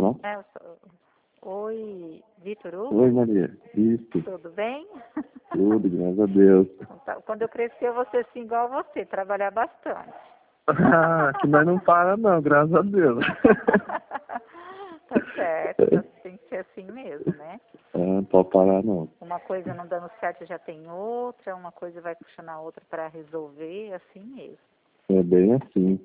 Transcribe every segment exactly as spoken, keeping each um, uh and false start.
não? É, eu sou... Oi, Vitor Hugo? Oi, Maria. Isso. Tudo bem? Tudo, graças a Deus. Quando eu crescer, eu vou ser assim igual a você, trabalhar bastante. Ah, que nós não para não, graças a Deus. Tá certo, tem que ser assim mesmo, né? Ah, não pode parar não. Uma coisa não dando certo já tem outra, uma coisa vai puxando a outra para resolver, assim mesmo. É bem assim.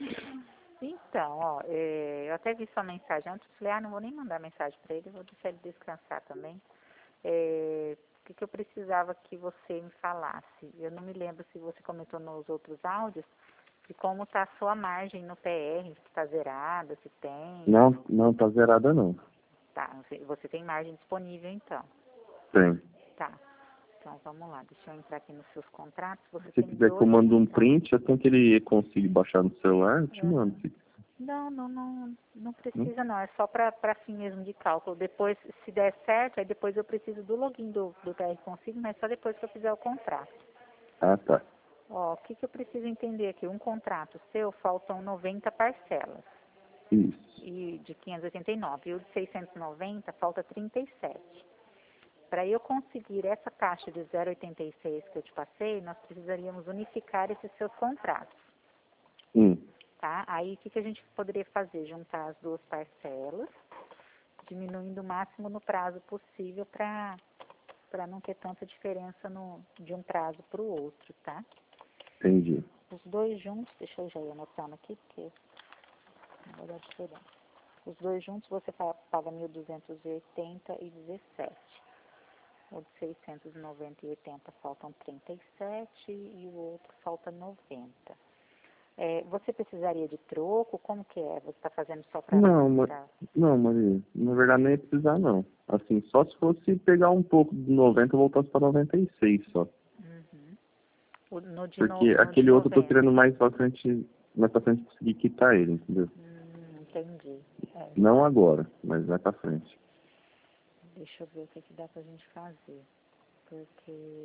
Então, ó, é, eu até vi sua mensagem antes, falei, ah, não vou nem mandar mensagem para ele, vou deixar ele descansar também. É, o que, que eu precisava que você me falasse? Eu não me lembro se você comentou nos outros áudios, de como está a sua margem no P R, se está zerada, se tem. Não, não tá zerada não. Tá, você, você tem margem disponível então. Tem. Tá. Então vamos lá, deixa eu entrar aqui nos seus contratos. Você Se tem quiser que eu dois mando um contratos. print, assim que ele conseguir baixar no celular, eu te Uhum. mando. Não, não, não, não Hum? precisa não, é só para fim mesmo de cálculo. Depois, se der certo, aí depois eu preciso do login do, do T R Consigo, mas só depois que eu fizer o contrato. Ah, tá. Ó, o que, que eu preciso entender aqui? Um contrato seu, faltam noventa parcelas, Isso. e de quinhentos e oitenta e nove, e o de seiscentos e noventa falta trinta e sete. Para eu conseguir essa taxa de zero vírgula oitenta e seis que eu te passei, nós precisaríamos unificar esses seus contratos. Hum. Tá? Aí o que, que a gente poderia fazer? Juntar as duas parcelas, diminuindo o máximo no prazo possível para para não ter tanta diferença no, de um prazo para o outro, tá? Entendi. Os dois juntos, deixa eu já ir anotando aqui, porque não vai dar diferença. Os dois juntos você pa- paga mil duzentos e oitenta e dezessete. O de seiscentos e noventa e oitenta faltam trinta e sete e o outro falta noventa. É, você precisaria de troco? Como que é? Você está fazendo só para... Não, ma... não, Maria, na verdade nem ia precisar não. Assim, só se fosse pegar um pouco de noventa e voltasse para noventa e seis só. Uhum. O, no, de no, Porque no de aquele outro eu tô noventa. querendo mais pra frente, mais pra frente conseguir quitar ele, entendeu? Hum, entendi. É, Não agora, mas vai pra frente. deixa eu ver o que, que dá pra gente fazer. Porque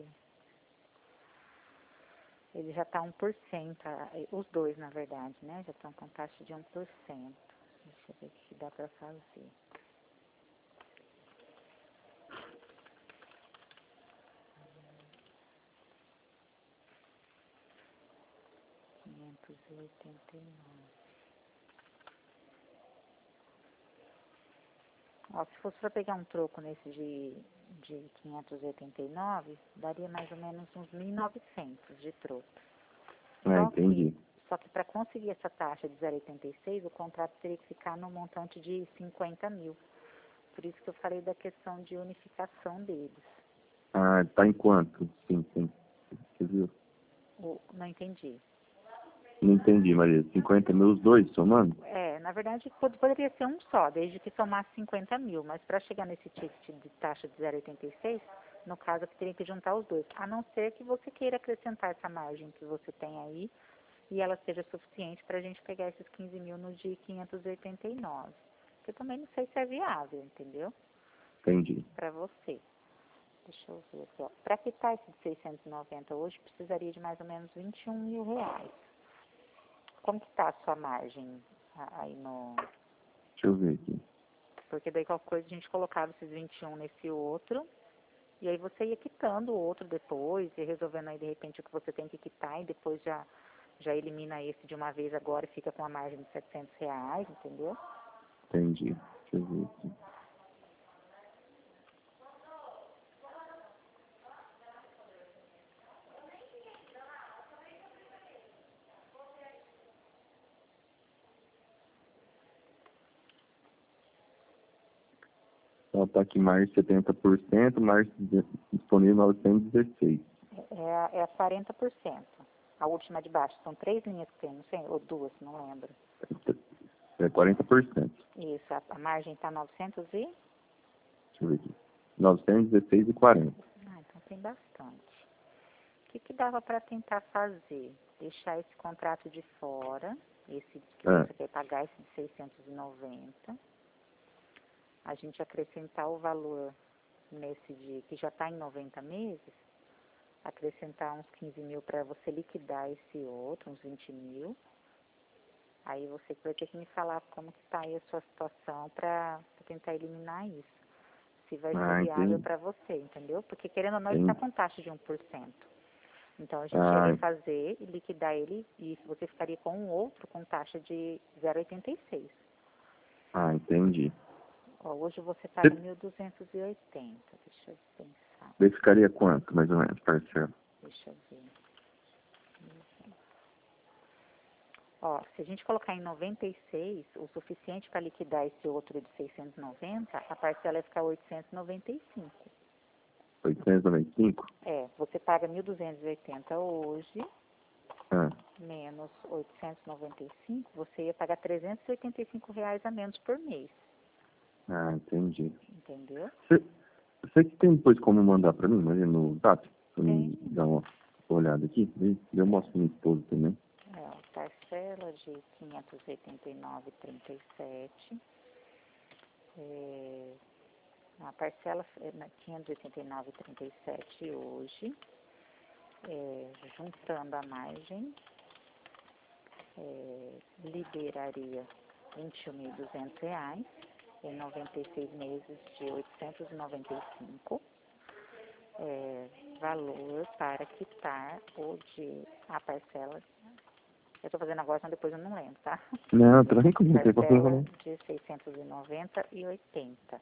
ele já está um por cento, ah, os dois na verdade, né? Já estão com taxa de um por cento. Deixa eu ver o que, que dá pra fazer. quinhentos e oitenta e nove. Ó, se fosse para pegar um troco nesse de, de quinhentos e oitenta e nove, daria mais ou menos uns mil e novecentos de troco. Ah, Só entendi. que, só que para conseguir essa taxa de zero vírgula oitenta e seis, o contrato teria que ficar no montante de cinquenta mil. Por isso que eu falei da questão de unificação deles. Ah, tá em quanto? Sim, sim. Você viu? O, não entendi. Não entendi, Maria. cinquenta mil os dois somando? É, na verdade, pod- poderia ser um só, desde que somasse cinquenta mil, mas para chegar nesse ticket de taxa de zero vírgula oitenta e seis, no caso, eu teria que juntar os dois. A não ser que você queira acrescentar essa margem que você tem aí e ela seja suficiente para a gente pegar esses quinze mil no de quinhentos e oitenta e nove. Que eu também não sei se é viável, entendeu? Entendi. Para você. Deixa eu ver aqui, ó. Para quitar esse de seiscentos e noventa hoje, precisaria de mais ou menos vinte e um mil reais. Como que está a sua margem a- aí no... Deixa eu ver aqui. Porque daí qualquer coisa a gente colocava esses vinte e um nesse outro, e aí você ia quitando o outro depois, e resolvendo aí de repente o que você tem que quitar, e depois já, já elimina esse de uma vez agora e fica com a margem de setecentos reais, entendeu? Entendi. Deixa eu ver aqui. Ela tá aqui mais setenta por cento, mais disponível novecentos e dezesseis. É, a- é a quarenta por cento. A última de baixo. São três linhas que tem, não sei, ou duas, não lembro. É quarenta por cento. Isso, a, a margem está novecentos e... Deixa eu ver aqui. novecentos e dezesseis e quarenta. Ah, então tem bastante. O que, que dava para tentar fazer? Deixar esse contrato de fora, esse que É. você quer pagar, esse de seiscentos e noventa. A gente acrescentar o valor nesse de, que já está em noventa meses, acrescentar uns quinze mil para você liquidar esse outro, uns vinte mil. Aí você vai ter que me falar como que está aí a sua situação para tentar eliminar isso. Se vai ser Ah, viável entendi. para você, entendeu? Porque querendo ou não, ele está Entendi. com taxa de um por cento. Então a gente Ah, iria fazer e liquidar ele e você ficaria com um outro com taxa de zero vírgula oitenta e seis. ah, entendi. Ó, hoje você paga Você mil duzentos e oitenta. Deixa eu pensar. daí ficaria quanto, mais ou menos, parcela? Deixa eu ver. Ó, se a gente colocar em noventa e seis, o suficiente para liquidar esse outro de seiscentos e noventa, a parcela ia ficar oitocentos e noventa e cinco. oitocentos e noventa e cinco? É, você paga mil duzentos e oitenta hoje, Ah, menos oitocentos e noventa e cinco, você ia pagar trezentos e oitenta e cinco reais a menos por mês. ah, entendi. Entendeu? Você, você que tem depois como mandar pra mim, mas no zap, pra mim Tem. dar uma olhada aqui, e eu mostro pra minha esposa também. É, ó, parcela de quinhentos e oitenta e nove vírgula trinta e sete. É, a parcela é na quinhentos e oitenta e nove vírgula trinta e sete hoje, é, juntando a margem, é, liberaria vinte e um mil e duzentos reais em noventa e seis meses de oitocentos e noventa e cinco. É, valor para quitar o de a parcela. Eu estou fazendo agora, então depois eu não lembro, tá? Não, tranquilo, não tem Parcela problema. de seiscentos e noventa e oitenta.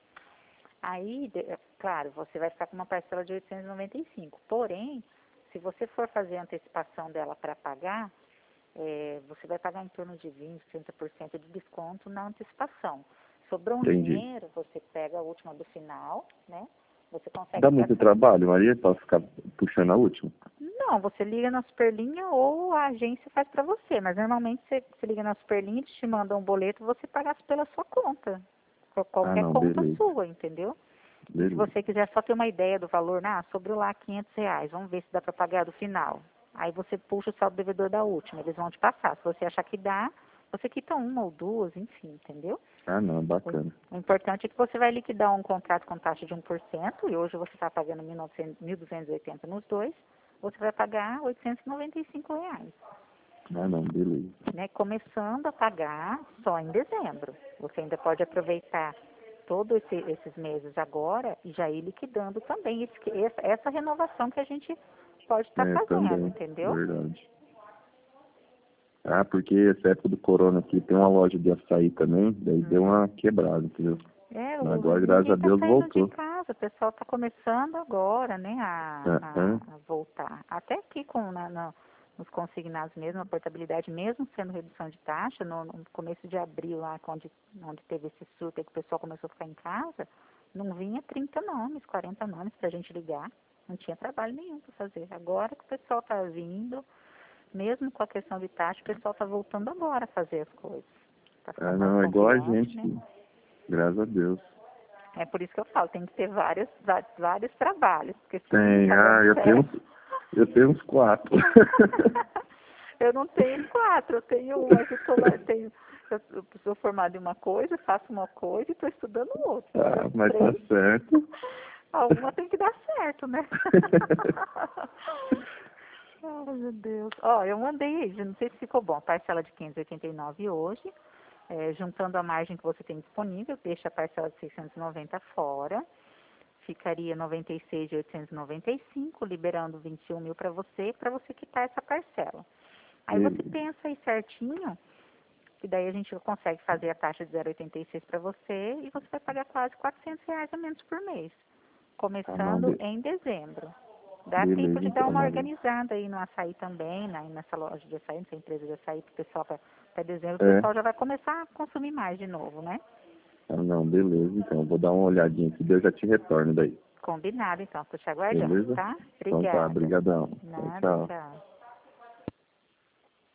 Aí, de- é, claro, você vai ficar com uma parcela de oitocentos e noventa e cinco. Porém, se você for fazer a antecipação dela para pagar, é, você vai pagar em torno de vinte, trinta por cento de desconto na antecipação. Sobrou um Entendi. dinheiro, você pega a última do final, né? Você consegue Dá ter muito essa... trabalho, Maria, pra ficar puxando a última? Não, você liga na Superlinha ou a agência faz para você, mas normalmente você, você liga na Superlinha, eles te mandam um boleto, você paga pela sua conta. Qual- Ah, Qualquer não, conta beleza. sua, entendeu? E se Beleza. você quiser só ter uma ideia do valor, ah, sobrou lá quinhentos reais, vamos ver se dá para pagar do final. Aí você puxa o saldo devedor da última, eles vão te passar. Se você achar que dá, você quita uma ou duas, enfim, entendeu? Ah, não, O, bacana. o importante é que você vai liquidar um contrato com taxa de um por cento, e hoje você está pagando mil duzentos e oitenta nos dois, você vai pagar oitocentos e noventa e cinco reais, Ah, não, beleza. né? Começando a pagar só em dezembro. Você ainda pode aproveitar todos esse, esses meses agora e já ir liquidando também esse, essa, essa renovação que a gente pode estar É, fazendo, também, entendeu? verdade. Ah, porque essa época do corona aqui tem uma loja de açaí também, daí deu Uhum. uma quebrada, entendeu? É, Mas o, agora, graças ninguém a está Deus, saindo de voltou. casa, o pessoal está começando agora, né, a, Ah, a, ah, a voltar. Até aqui com, na, na, nos consignados mesmo, a portabilidade, mesmo sendo redução de taxa, no, no começo de abril, lá onde, onde teve esse surto aí que o pessoal começou a ficar em casa, não vinha trinta nomes, quarenta nomes para a gente ligar, não tinha trabalho nenhum para fazer. Agora que o pessoal está vindo, mesmo com a questão de taxa, o pessoal está voltando agora a fazer as coisas. Está ah, ficando mais não, é igual a confiante, gente, né? que, graças a Deus. É por isso que eu falo, tem que ter vários, va- vários trabalhos, porque se um não Tem, tá ah, dando eu tenho certo. uns, eu tenho uns quatro. Eu não tenho quatro, eu tenho um, mas eu, tô lá, eu, tenho, eu, eu sou formada em uma coisa, faço uma coisa e estou estudando outra. Ah, Das mas tá três, certo. alguma tem que dar certo, né? Ai, meu Deus. Ó, eu mandei, não sei se ficou bom, parcela de quinhentos e oitenta e nove hoje, é, juntando a margem que você tem disponível, deixa a parcela de seiscentos e noventa fora, ficaria noventa e seis de oitocentos e noventa e cinco, liberando vinte e um mil para você, para você quitar essa parcela. Aí você Beleza. pensa aí certinho, que daí a gente consegue fazer a taxa de zero vírgula oitenta e seis para você e você vai pagar quase quatrocentos reais a menos por mês, Ah, não, começando be em dezembro. Dá tempo beleza de dar então, uma Maria. organizada aí no açaí também, né, nessa loja de açaí, nessa empresa de açaí, que o pessoal, até dezembro, o É, pessoal já vai começar a consumir mais de novo, né? ah, não, beleza, então, eu vou dar uma olhadinha aqui, daí eu já te retorno daí. Combinado, então, estou te aguardando, Beleza? tá? Então tá, Obrigada. brigadão. Tchau, Nada, tchau. tchau.